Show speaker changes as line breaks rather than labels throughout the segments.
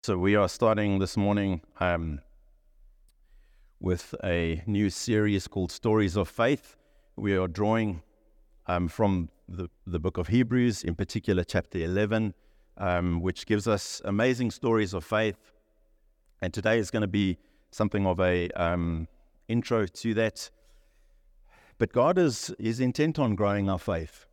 So we are starting this morning with a new series called Stories of Faith. We are drawing from the book of Hebrews, in particular chapter 11, which gives us amazing stories of faith. And today is going to be something of a intro to that. But God is intent on growing our faith.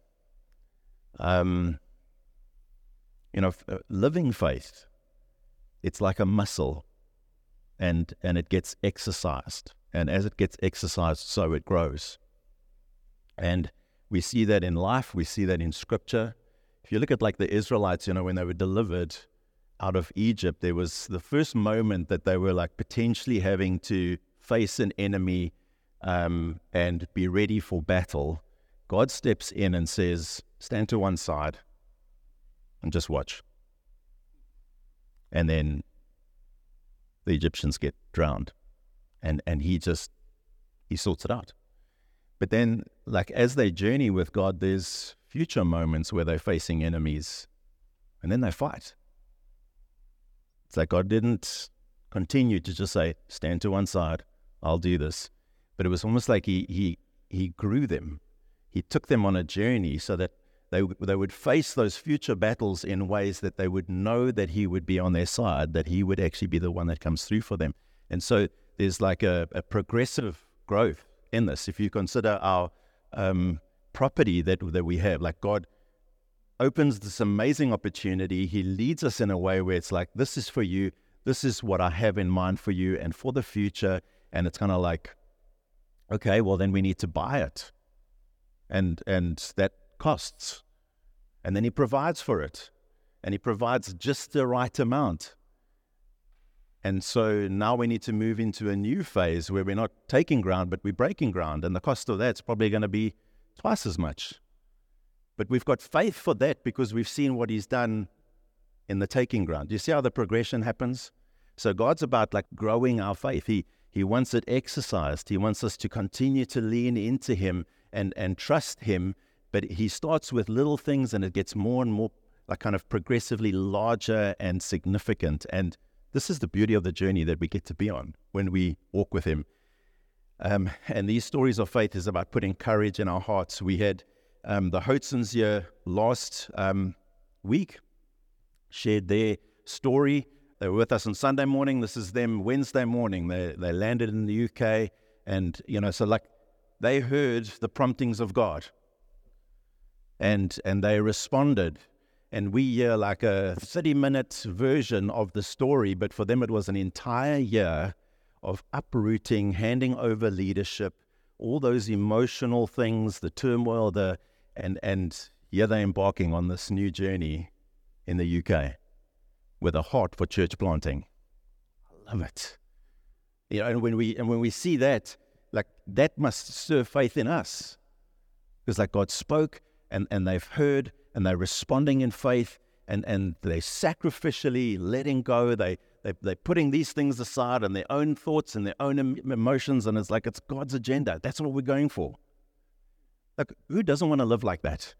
Living faith, it's like a muscle, and it gets exercised. And as it gets exercised, so it grows. And we see that in life. We see that in Scripture. If you look at like the Israelites, when they were delivered out of Egypt, there was the first moment that they were like potentially having to face an enemy and be ready for battle. God steps in and says, stand to one side and just watch. And then the Egyptians get drowned, and he sorts it out. But then, like as they journey with God, there's future moments where they're facing enemies, and then they fight. It's like God didn't continue to just say, stand to one side, I'll do this. But it was almost like he grew them. He took them on a journey so that they would face those future battles in ways that they would know that he would be on their side, that he would actually be the one that comes through for them. And so there's like a progressive growth in this. If you consider our property that we have, like God opens this amazing opportunity. He leads us in a way where it's like, this is for you. This is what I have in mind for you and for the future. And it's kind of like, okay, well then we need to buy it. And that costs. And then he provides for it. And he provides just the right amount. And so now we need to move into a new phase where we're not taking ground, but we're breaking ground. And the cost of that's probably going to be twice as much. But we've got faith for that because we've seen what he's done in the taking ground. Do you see how the progression happens? So God's about like growing our faith. He wants it exercised. He wants us to continue to lean into him and trust him. But he starts with little things and it gets more and more like kind of progressively larger and significant. And this is the beauty of the journey that we get to be on when we walk with him. And these stories of faith is about putting courage in our hearts. We had the Hoatsons here last week shared their story. They were with us on Sunday morning. This is them Wednesday morning. They landed in the UK. And, so like they heard the promptings of God. And they responded, and we hear like a 30-minute version of the story, but for them it was an entire year of uprooting, handing over leadership, all those emotional things, the turmoil, and here they're embarking on this new journey in the UK with a heart for church planting. I love it. And when we see that, like that must serve faith in us, because like God spoke. And they've heard, and they're responding in faith, and they're sacrificially letting go. They're putting these things aside and their own thoughts and their own emotions, and it's like it's God's agenda. That's what we're going for. Like, who doesn't want to live like that?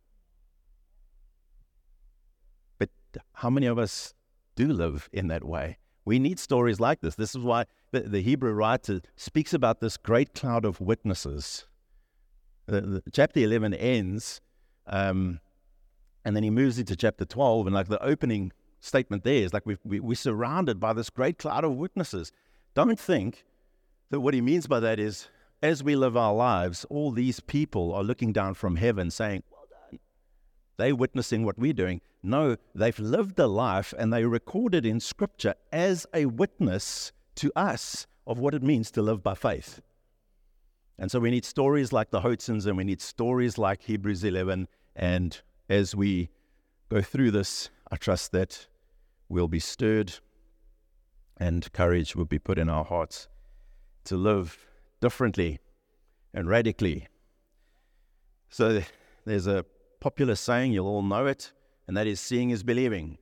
But how many of us do live in that way? We need stories like this. This is why the Hebrew writer speaks about this great cloud of witnesses. The chapter 11 ends, and then he moves into chapter 12, and like the opening statement there is like we're surrounded by this great cloud of witnesses. Don't think that what he means by that is as we live our lives, all these people are looking down from heaven saying, well done. They're witnessing what we're doing. No, they've lived a life and they recorded in Scripture as a witness to us of what it means to live by faith. And so we need stories like the Hoatsons, and we need stories like Hebrews 11. And as we go through this, I trust that we'll be stirred and courage will be put in our hearts to live differently and radically. So there's a popular saying, you'll all know it, and that is seeing is believing.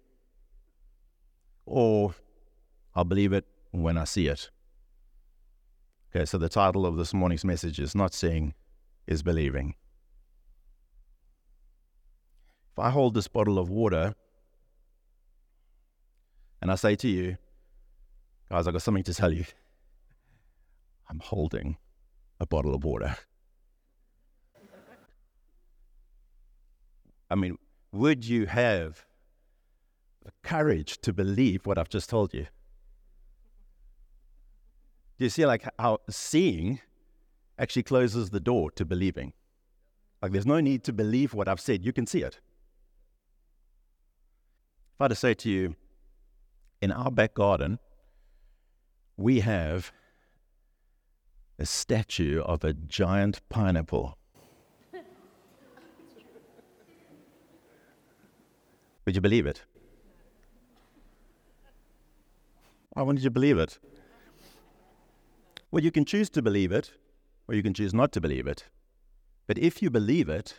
Or I'll believe it when I see it. Okay, so the title of this morning's message is Not Seeing is Believing. If I hold this bottle of water and I say to you, guys, I've got something to tell you. I'm holding a bottle of water. I mean, would you have the courage to believe what I've just told you? Do you see like how seeing actually closes the door to believing? Like there's no need to believe what I've said. You can see it. If I had to say to you, in our back garden, we have a statue of a giant pineapple. Would you believe it? Why wouldn't you believe it? Well, you can choose to believe it, or you can choose not to believe it. But if you believe it,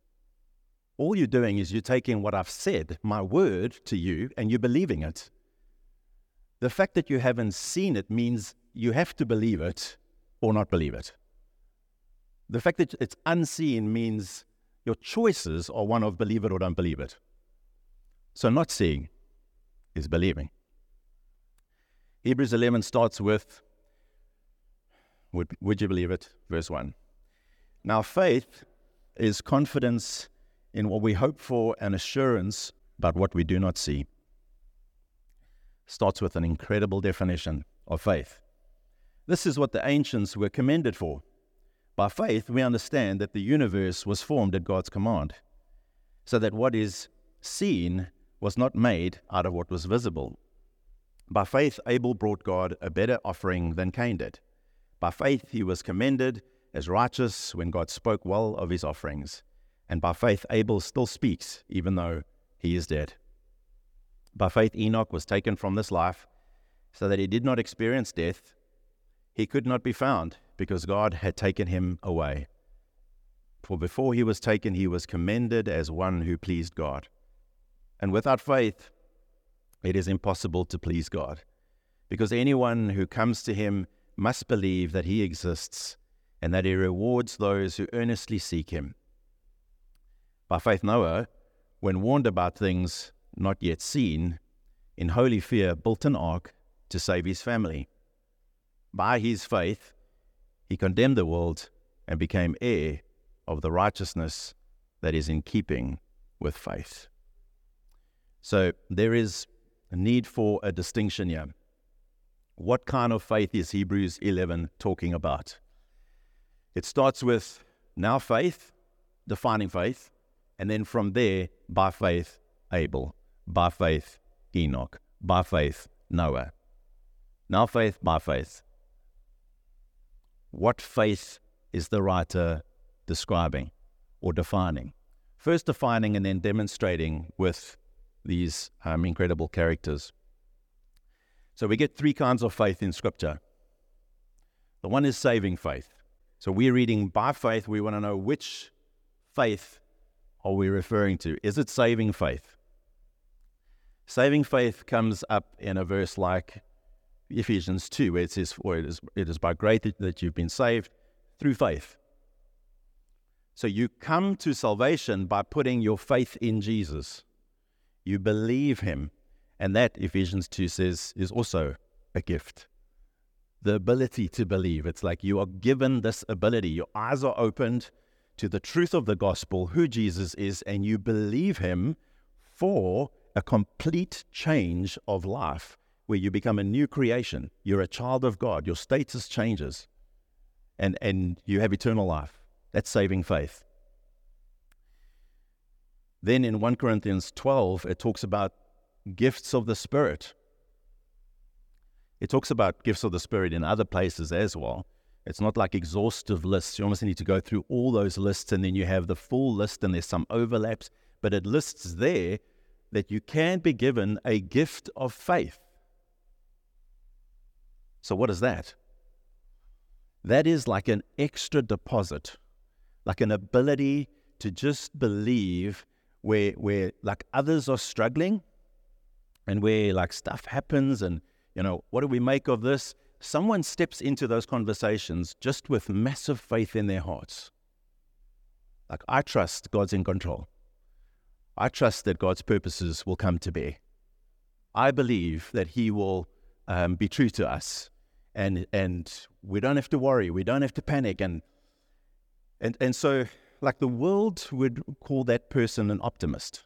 all you're doing is you're taking what I've said, my word to you, and you're believing it. The fact that you haven't seen it means you have to believe it or not believe it. The fact that it's unseen means your choices are one of believe it or don't believe it. So not seeing is believing. Hebrews 11 starts with, would you believe it? Verse 1. Now faith is confidence in what we hope for and assurance about what we do not see. Starts with an incredible definition of faith. This is what the ancients were commended for. By faith, we understand that the universe was formed at God's command, so that what is seen was not made out of what was visible. By faith, Abel brought God a better offering than Cain did. By faith, he was commended as righteous when God spoke well of his offerings. And by faith, Abel still speaks, even though he is dead. By faith, Enoch was taken from this life so that he did not experience death. He could not be found because God had taken him away. For before he was taken, he was commended as one who pleased God. And without faith, it is impossible to please God, because anyone who comes to him must believe that he exists and that he rewards those who earnestly seek him. By faith, Noah, when warned about things not yet seen, in holy fear built an ark to save his family. By his faith, he condemned the world and became heir of the righteousness that is in keeping with faith. So there is a need for a distinction here. What kind of faith is Hebrews 11 talking about? It starts with now faith, defining faith, and then from there, by faith, Abel, by faith, Enoch, by faith, Noah. Now faith, by faith. What faith is the writer describing or defining? First defining and then demonstrating with these incredible characters. So we get three kinds of faith in Scripture. The one is saving faith. So we're reading by faith. We want to know which faith are we referring to. Is it saving faith? Saving faith comes up in a verse like Ephesians 2, where it says, "For it is by grace that you've been saved through faith." So you come to salvation by putting your faith in Jesus. You believe him. And that, Ephesians 2 says, is also a gift. The ability to believe. It's like you are given this ability. Your eyes are opened to the truth of the gospel, who Jesus is, and you believe him for a complete change of life, where you become a new creation. You're a child of God. Your status changes, and you have eternal life. That's saving faith. Then in 1 Corinthians 12, it talks about gifts of the Spirit. It talks about gifts of the Spirit in other places as well. It's not like exhaustive lists. You almost need to go through all those lists, and then you have the full list, and there's some overlaps. But it lists there that you can be given a gift of faith. So what is that? That is like an extra deposit, like an ability to just believe where like others are struggling, and where like stuff happens, and what do we make of this? Someone steps into those conversations just with massive faith in their hearts. Like, I trust God's in control. I trust that God's purposes will come to bear. I believe that He will be true to us, and we don't have to worry, we don't have to panic, and so, like, the world would call that person an optimist.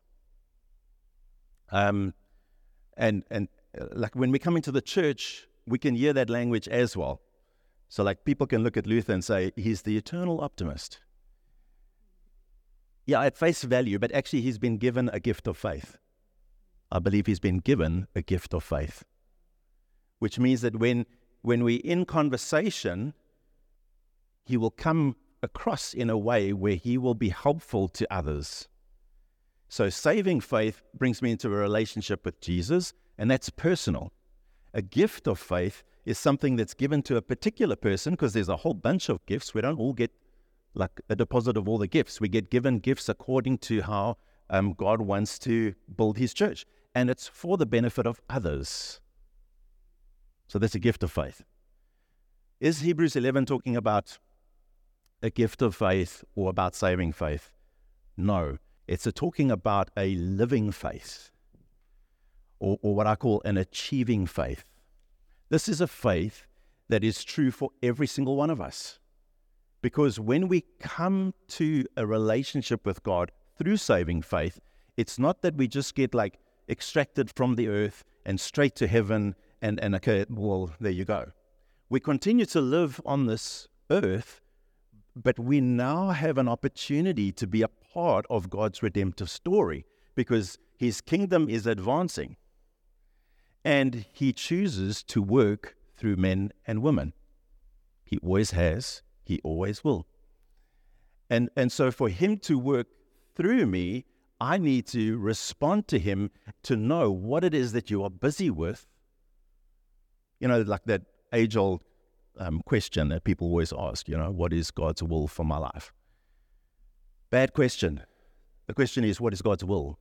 And like, when we come into the church, we can hear that language as well. So, like, people can look at Luther and say, he's the eternal optimist. Yeah, at face value, but actually he's been given a gift of faith. I believe he's been given a gift of faith, which means that when we're in conversation, he will come across in a way where he will be helpful to others. So saving faith brings me into a relationship with Jesus, and that's personal. A gift of faith is something that's given to a particular person, because there's a whole bunch of gifts. We don't all get like a deposit of all the gifts. We get given gifts according to how God wants to build his church, and it's for the benefit of others. So that's a gift of faith. Is Hebrews 11 talking about a gift of faith or about saving faith? No, it's talking about a living faith, or what I call an achieving faith. This is a faith that is true for every single one of us. Because when we come to a relationship with God through saving faith, it's not that we just get like extracted from the earth and straight to heaven and okay, well, there you go. We continue to live on this earth, but we now have an opportunity to be a part of God's redemptive story, because his kingdom is advancing and he chooses to work through men and women. He always has. He always will. And so for him to work through me, I need to respond to him to know what it is that you are busy with. You know, like that age-old question that people always ask, you know, what is God's will for my life? Bad question. The question is, what is God's will?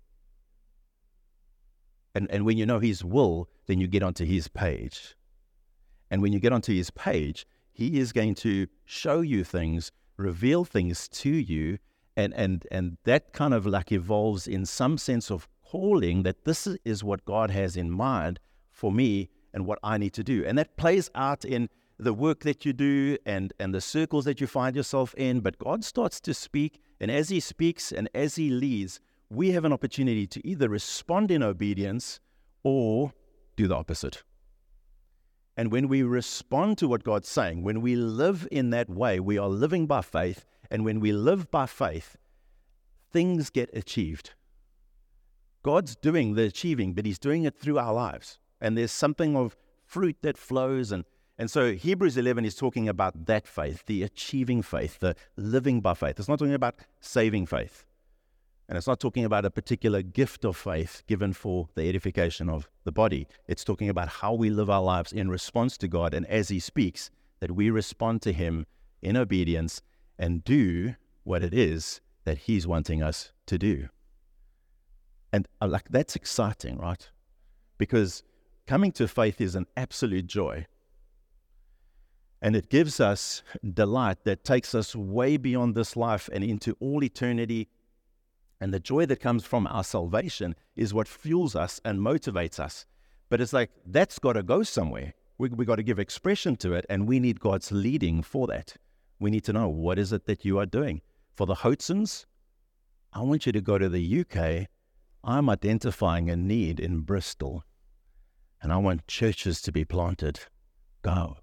And when you know his will, then you get onto his page. And when you get onto his page, he is going to show you things, reveal things to you, and that kind of like evolves in some sense of calling, that this is what God has in mind for me and what I need to do. And that plays out in the work that you do and the circles that you find yourself in. But God starts to speak, and as he speaks and as he leads, we have an opportunity to either respond in obedience or do the opposite. And when we respond to what God's saying, when we live in that way, we are living by faith. And when we live by faith, things get achieved. God's doing the achieving, but he's doing it through our lives. And there's something of fruit that flows. And so Hebrews 11 is talking about that faith, the achieving faith, the living by faith. It's not talking about saving faith. And it's not talking about a particular gift of faith given for the edification of the body. It's talking about how we live our lives in response to God. And as he speaks, that we respond to him in obedience and do what it is that he's wanting us to do. And like, that's exciting, right? Because coming to faith is an absolute joy. And it gives us delight that takes us way beyond this life and into all eternity. And the joy that comes from our salvation is what fuels us and motivates us. But it's like, that's got to go somewhere. We got to give expression to it, and we need God's leading for that. We need to know, what is it that you are doing? For the Hoatsons, I want you to go to the UK. I'm identifying a need in Bristol, and I want churches to be planted. Go.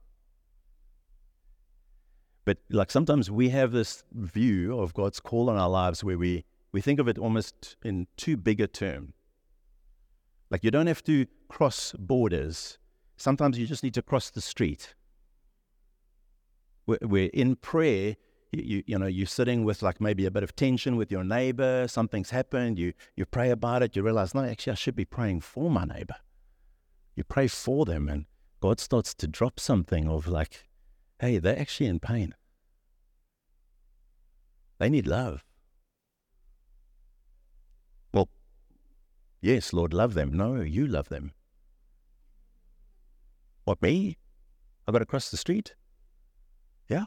But like, sometimes we have this view of God's call on our lives where we think of it almost in too big a term. Like, you don't have to cross borders. Sometimes you just need to cross the street. Where in prayer, you know, you're sitting with like maybe a bit of tension with your neighbor, something's happened, you pray about it, you realize, no, actually I should be praying for my neighbor. You pray for them, and God starts to drop something of like, hey, they're actually in pain. They need love. Well, yes, Lord, love them. No, you love them. What, me? I got to cross the street? Yeah.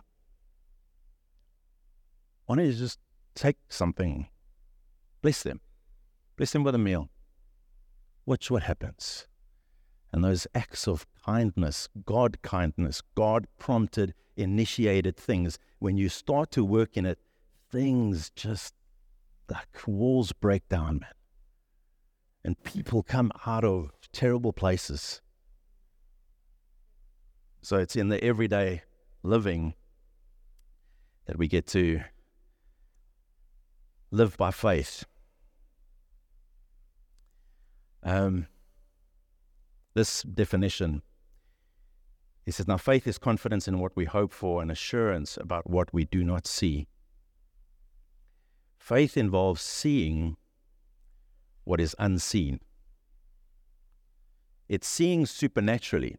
Why don't you just take something, bless them with a meal, watch what happens. And those acts of kindness, God-prompted, initiated things, when you start to work in it, things just, like walls break down, man. And people come out of terrible places. So it's in the everyday living that we get to live by faith. This definition, he says, now faith is confidence in what we hope for and assurance about what we do not see. Faith involves seeing what is unseen. It's seeing supernaturally.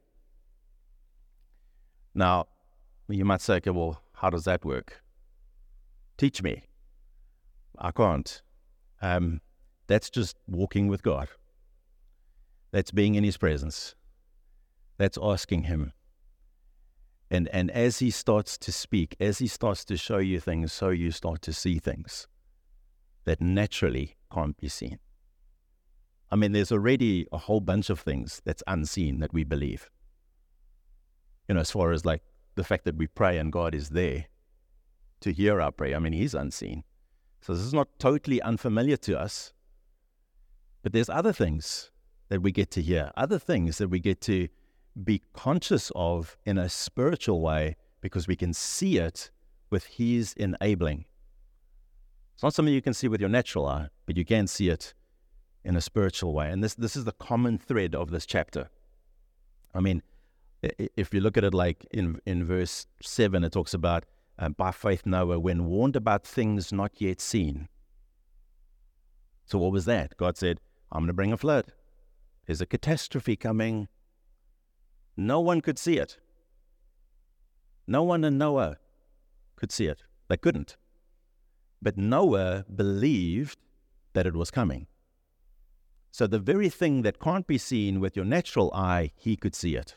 Now, you might say, okay, well, how does that work? Teach me. I can't. That's just walking with God. That's being in His presence. That's asking Him. And as He starts to speak, as He starts to show you things, so you start to see things that naturally can't be seen. I mean, there's already a whole bunch of things that's unseen that we believe. You know, as far as like the fact that we pray and God is there to hear our prayer. I mean, He's unseen. So this is not totally unfamiliar to us. But there's other things that we get to hear, other things that we get to be conscious of in a spiritual way because we can see it with His enabling. It's not something you can see with your natural eye, but you can see it in a spiritual way. And this is the common thread of this chapter. I mean, if you look at it like in verse 7, it talks about, by faith Noah, when warned about things not yet seen. So what was that? God said, I'm going to bring a flood. There's a catastrophe coming. No one could see it. No one in Noah could see it. They couldn't. But Noah believed that it was coming. So the very thing that can't be seen with your natural eye, he could see it.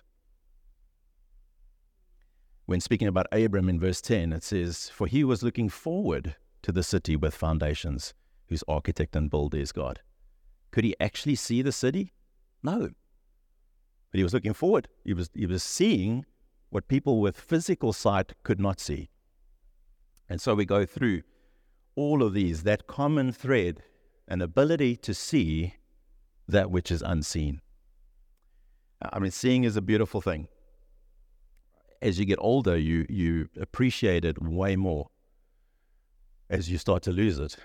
When speaking about Abram in verse 10, it says, for he was looking forward to the city with foundations, whose architect and builder is God. Could he actually see the city? No. But he was looking forward. He was seeing what people with physical sight could not see. And so we go through all of these, that common thread, an ability to see that which is unseen. I mean, seeing is a beautiful thing. As you get older, you appreciate it way more as you start to lose it.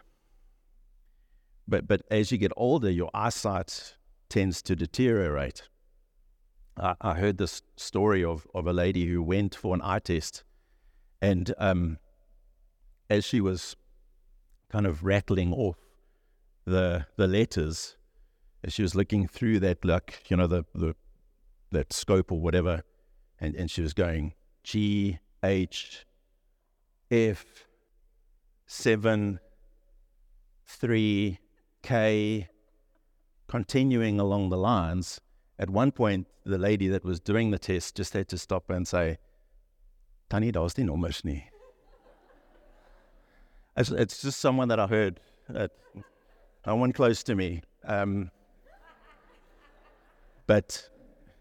But as you get older, your eyesight tends to deteriorate. I heard this story of a lady who went for an eye test, and as she was kind of rattling off the letters, as she was looking through that, like, you know, that scope or whatever, and she was going G, H, F, 7, 3, K, continuing along the lines. At one point, the lady that was doing the test just had to stop and say, Tannie, daar's nie nommers nie. It's just someone that I heard, no one close to me. But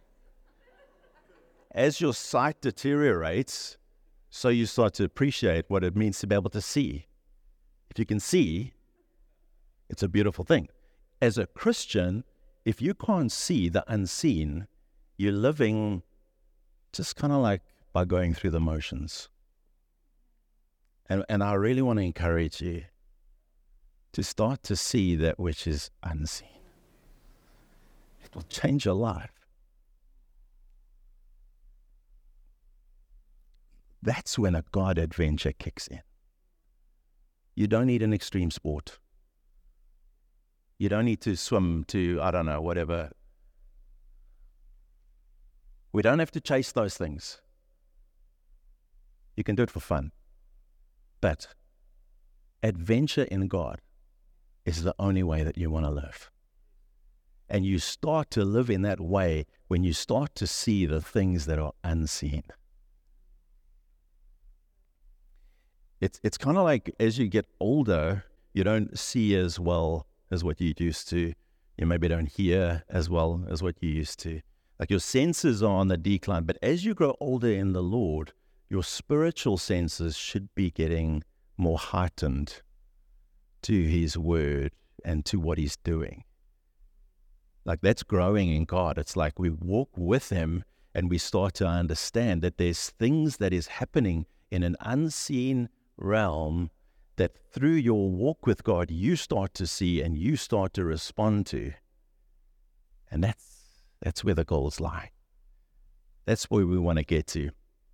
as your sight deteriorates, so you start to appreciate what it means to be able to see. If you can see, it's a beautiful thing. As a Christian, if you can't see the unseen, you're living just kind of like by going through the motions. And I really want to encourage you to start to see that which is unseen. It will change your life. That's when a God adventure kicks in. You don't need an extreme sport. You don't need to swim to, I don't know, whatever. We don't have to chase those things. You can do it for fun. But adventure in God is the only way that you want to live. And you start to live in that way when you start to see the things that are unseen. It's kind of like as you get older, you don't see as well as what you used to. You maybe don't hear as well as what you used to. Like your senses are on the decline. But as you grow older in the Lord, your spiritual senses should be getting more heightened to His Word and to what He's doing. Like that's growing in God. It's like we walk with Him and we start to understand that there's things that is happening in an unseen realm that through your walk with God, you start to see and you start to respond to. And that's where the goals lie. That's where we want to get to.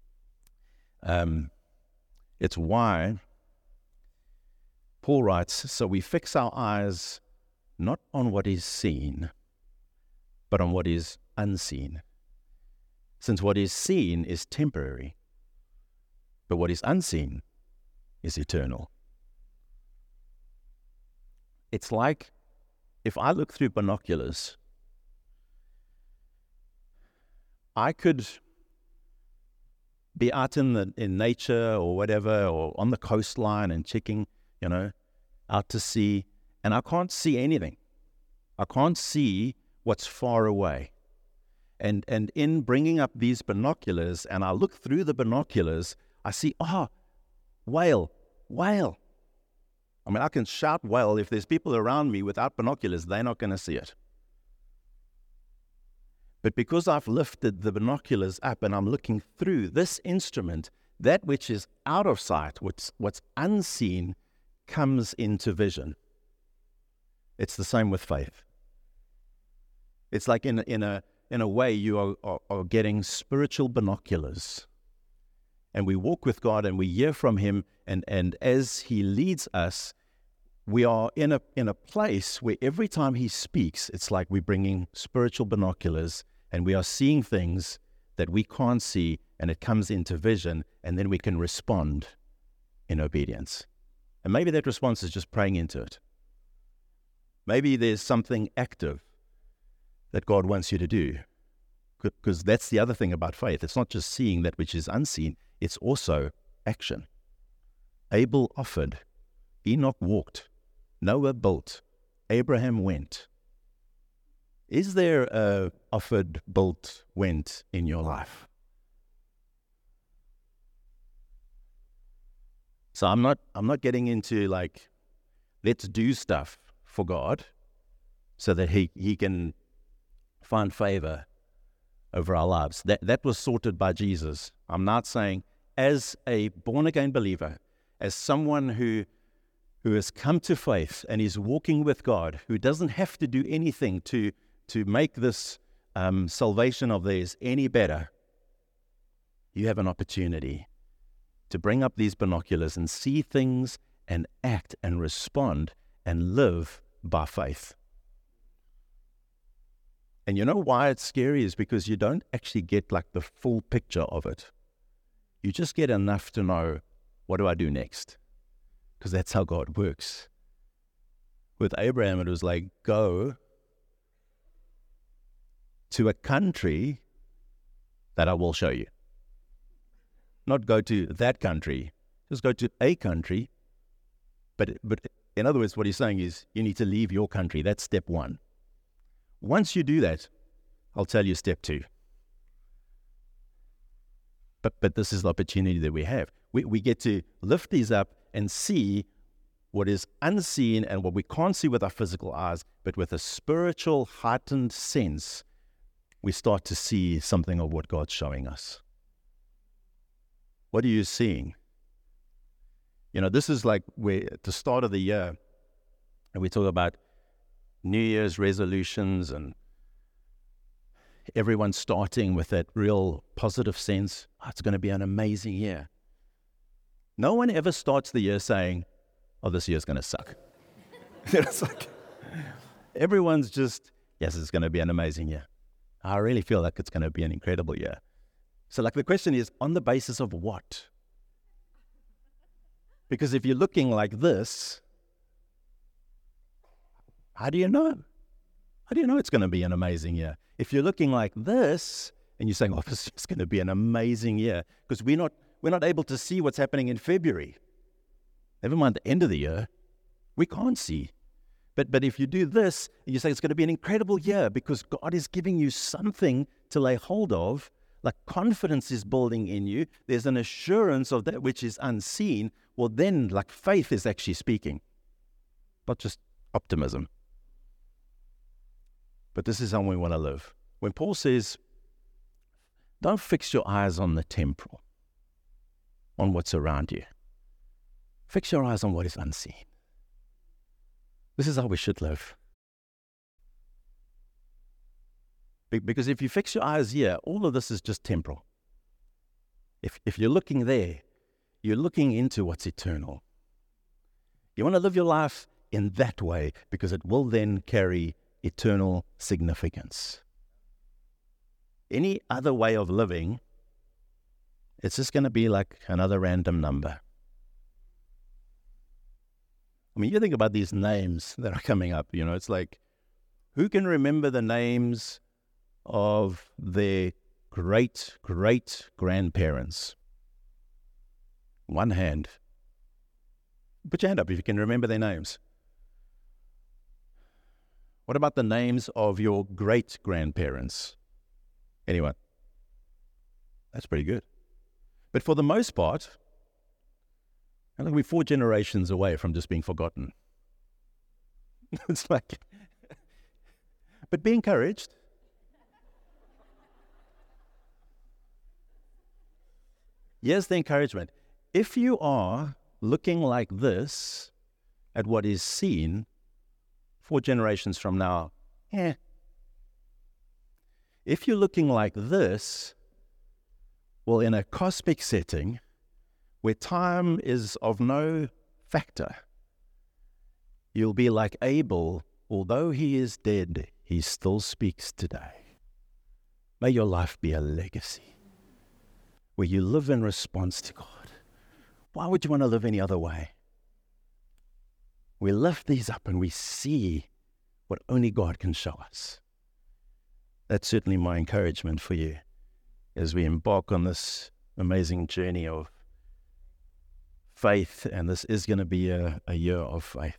It's why Paul writes, so we fix our eyes not on what is seen, but on what is unseen. Since what is seen is temporary, but what is unseen is eternal. It's like if I look through binoculars, I could be out in nature or whatever, or on the coastline and checking, out to sea, and I can't see anything. I can't see what's far away. And in bringing up these binoculars, and I look through the binoculars, I see, whale. I mean, I can shout whale. If there's people around me without binoculars, they're not going to see it. But because I've lifted the binoculars up and I'm looking through this instrument, that which is out of sight, what's unseen, comes into vision. It's the same with faith. It's like in a way you are getting spiritual binoculars. And we walk with God and we hear from Him, and as He leads us, we are in a place where every time He speaks, it's like we're bringing spiritual binoculars and we are seeing things that we can't see, and it comes into vision, and then we can respond in obedience. And maybe that response is just praying into it. Maybe there's something active that God wants you to do, because that's the other thing about faith. It's not just seeing that which is unseen, it's also action. Abel offered, Enoch walked, Noah built, Abraham went. Is there a offered, built, went in your life? So I'm not getting into like, let's do stuff for God so that he can find favor over our lives. That was sorted by Jesus. I'm not saying as a born-again believer, as someone who has come to faith and is walking with God, who doesn't have to do anything to make this salvation of theirs any better, you have an opportunity to bring up these binoculars and see things and act and respond and live by faith. And you know why it's scary is because you don't actually get like the full picture of it. You just get enough to know, what do I do next? Because that's how God works. With Abraham, it was like, go to a country that I will show you. Not go to that country, just go to a country. But in other words, what he's saying is, you need to leave your country. That's step one. Once you do that, I'll tell you step two. But this is the opportunity that we have. We get to lift these up and see what is unseen and what we can't see with our physical eyes, but with a spiritual heightened sense, we start to see something of what God's showing us. What are you seeing? This is like at the start of the year, and we talk about New Year's resolutions and everyone starting with that real positive sense. It's going to be an amazing year. No one ever starts the year saying, this year's going to suck. It's like, everyone's just, yes, it's going to be an amazing year. I really feel like it's going to be an incredible year. So the question is, on the basis of what? Because if you're looking like this, how do you know? How do you know it's going to be an amazing year? If you're looking like this and you're saying, this is going to be an amazing year, because we're not able to see what's happening in February. Never mind the end of the year, we can't see. But if you do this, you say it's going to be an incredible year because God is giving you something to lay hold of, like confidence is building in you. There's an assurance of that which is unseen. Well, then, like faith is actually speaking, not just optimism. But this is how we want to live. When Paul says, don't fix your eyes on the temporal, on what's around you. Fix your eyes on what is unseen. This is how we should live. Because if you fix your eyes here, all of this is just temporal. If you're looking there, you're looking into what's eternal. You want to live your life in that way because it will then carry eternal significance. Any other way of living, it's just going to be like another random number. I mean, you think about these names that are coming up, it's like, who can remember the names of their great-great-grandparents? One hand. Put your hand up if you can remember their names. What about the names of your great-grandparents? Anyone? That's pretty good. But for the most part, I think we're 4 generations away from just being forgotten. It's like, but be encouraged. Here's the encouragement. If you are looking like this at what is seen 4 generations from now, if you're looking like this, well, in a cosmic setting, where time is of no factor, you'll be like Abel. Although he is dead, he still speaks today. May your life be a legacy where you live in response to God. Why would you want to live any other way? We lift these up and we see what only God can show us. That's certainly my encouragement for you as we embark on this amazing journey of faith, and this is going to be a year of faith.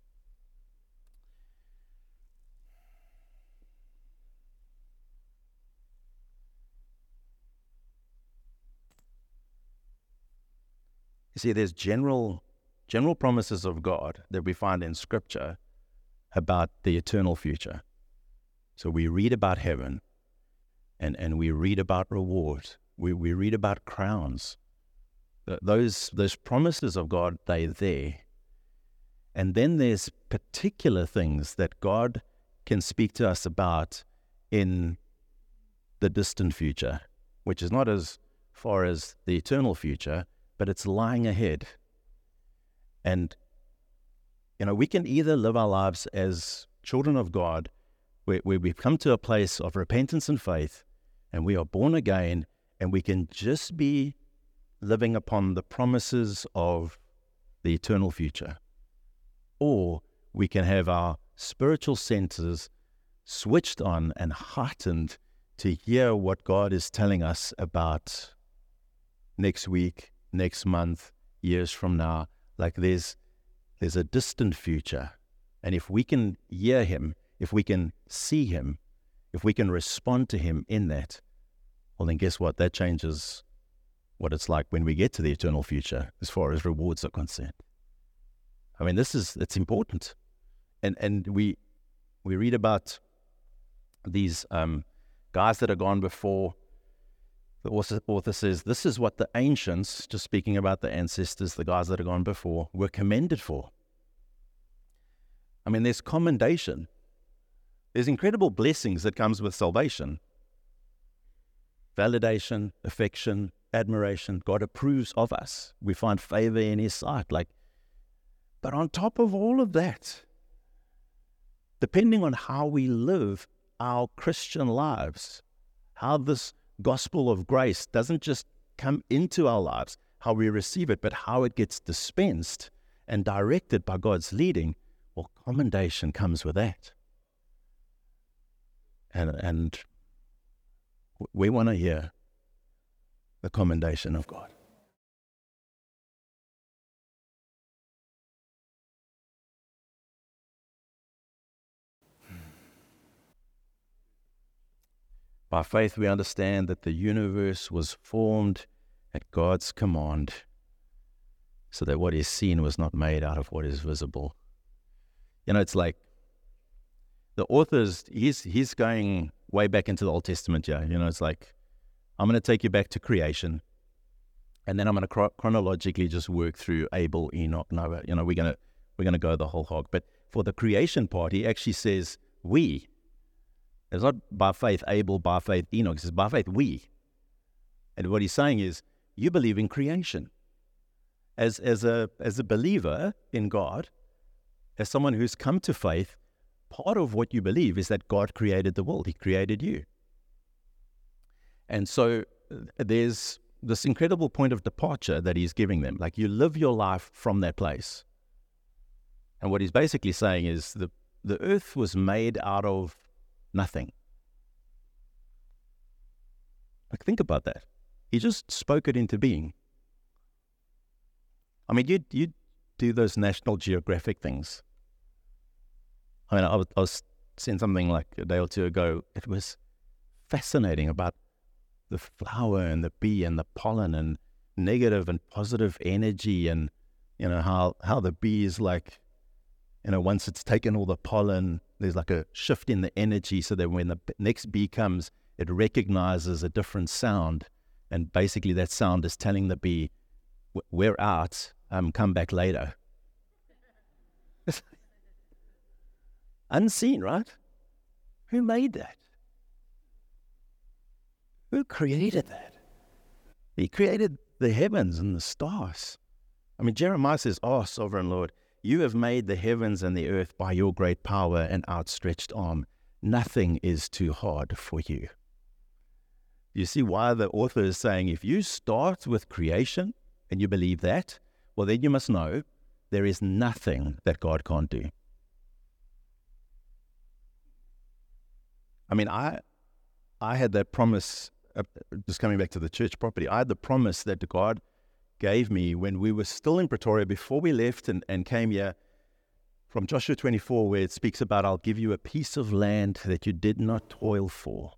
You see, there's general promises of God that we find in Scripture about the eternal future. So we read about heaven, and we read about reward. We read about crowns. Those promises of God, they're there. And then there's particular things that God can speak to us about in the distant future, which is not as far as the eternal future, but it's lying ahead. And, we can either live our lives as children of God, where we've come to a place of repentance and faith, and we are born again, and we can just be living upon the promises of the eternal future. Or we can have our spiritual senses switched on and heightened to hear what God is telling us about next week, next month, years from now. Like there's a distant future. And if we can hear Him, if we can see Him, if we can respond to Him in that, well then guess what? That changes what it's like when we get to the eternal future as far as rewards are concerned. I mean, it's important. And we read about these guys that have gone before. The author says, this is what the ancients, just speaking about the ancestors, the guys that have gone before, were commended for. I mean, there's commendation. There's incredible blessings that comes with salvation. Validation, affection, admiration. God approves of us. We find favor in His sight. But on top of all of that, depending on how we live our Christian lives, how this gospel of grace doesn't just come into our lives, how we receive it, but how it gets dispensed and directed by God's leading, well, commendation comes with that. And we want to hear the commendation of God. By faith, we understand that the universe was formed at God's command, so that what is seen was not made out of what is visible. It's like the author's, he's going way back into the Old Testament here. It's like, I'm going to take you back to creation, and then I'm going to chronologically just work through Abel, Enoch, Noah. We're going to go the whole hog. But for the creation part, he actually says, we. It's not by faith Abel, by faith Enoch. It says by faith we. And what he's saying is, you believe in creation. As a believer in God, as someone who's come to faith, part of what you believe is that God created the world. He created you. And so there's this incredible point of departure that he's giving them. Like, you live your life from that place. And what he's basically saying is the earth was made out of nothing. Like, think about that. He just spoke it into being. I mean, you do those National Geographic things. I mean, I was seeing something like a day or two ago. It was fascinating about the flower and the bee and the pollen and negative and positive energy, and how the bee is like, once it's taken all the pollen, there's like a shift in the energy, so that when the next bee comes, it recognizes a different sound, and basically that sound is telling the bee, we're out, come back later. Unseen, right? Who made that? Who created that? He created the heavens and the stars. I mean, Jeremiah says, "Oh, sovereign Lord, you have made the heavens and the earth by your great power and outstretched arm. Nothing is too hard for you." You see why the author is saying, if you start with creation and you believe that, well, then you must know there is nothing that God can't do. I mean, I had that promise, just coming back to the church property, I had the promise that God gave me when we were still in Pretoria, before we left and came here, from Joshua 24, where it speaks about, I'll give you a piece of land that you did not toil for,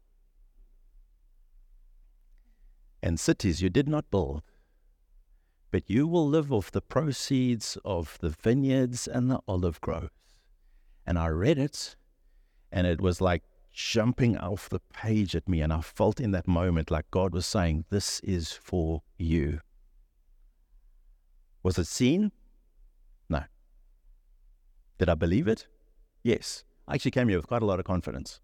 and cities you did not build, but you will live off the proceeds of the vineyards and the olive groves. And I read it, and it was like jumping off the page at me, and I felt in that moment like God was saying, this is for you. Was it seen? No. Did I believe it? Yes. I actually came here with quite a lot of confidence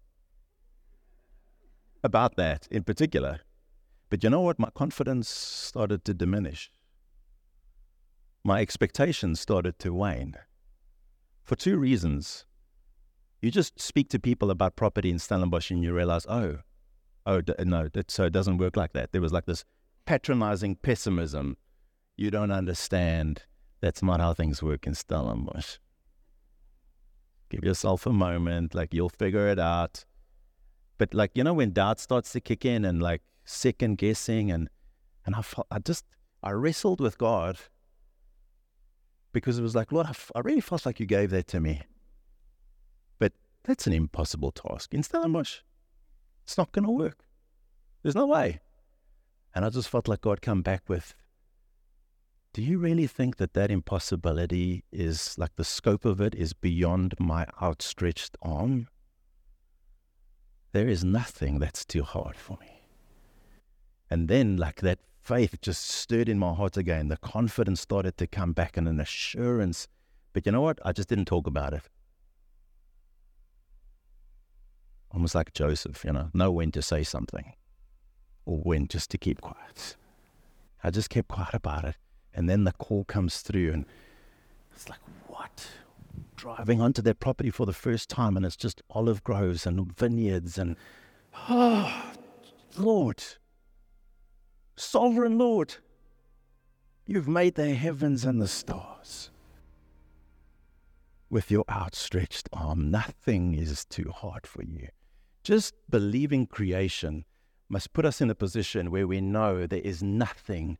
about that in particular. But you know what? My confidence started to diminish. My expectations started to wane. For two reasons. You just speak to people about property in Stellenbosch and you realize, no, so it doesn't work like that. There was like this patronizing pessimism. You don't understand. That's not how things work in Stellenbosch. Give yourself a moment, like you'll figure it out. But like, when doubt starts to kick in and like second guessing, and I wrestled with God, because it was like, Lord, I really felt like you gave that to me. But that's an impossible task. In Stellenbosch, it's not going to work. There's no way. And I just felt like God come back with, do you really think that impossibility is, like, the scope of it is beyond my outstretched arm? There is nothing that's too hard for me. And then, like, that faith just stirred in my heart again. The confidence started to come back, and an assurance. But you know what? I just didn't talk about it. Almost like Joseph, know when to say something or when just to keep quiet. I just kept quiet about it. And then the call comes through, and it's like, what? Driving onto that property for the first time, and it's just olive groves and vineyards, and, oh, Lord, sovereign Lord, you've made the heavens and the stars. With your outstretched arm, nothing is too hard for you. Just believing creation must put us in a position where we know there is nothing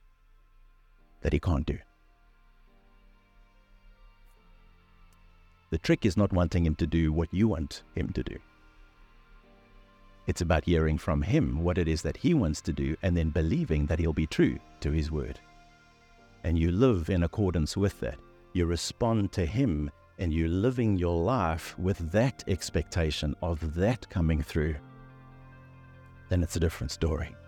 that he can't do. The trick is not wanting him to do what you want him to do. It's about hearing from him what it is that he wants to do, and then believing that he'll be true to his word. And you live in accordance with that. You respond to him, and you're living your life with that expectation of that coming through. Then it's a different story.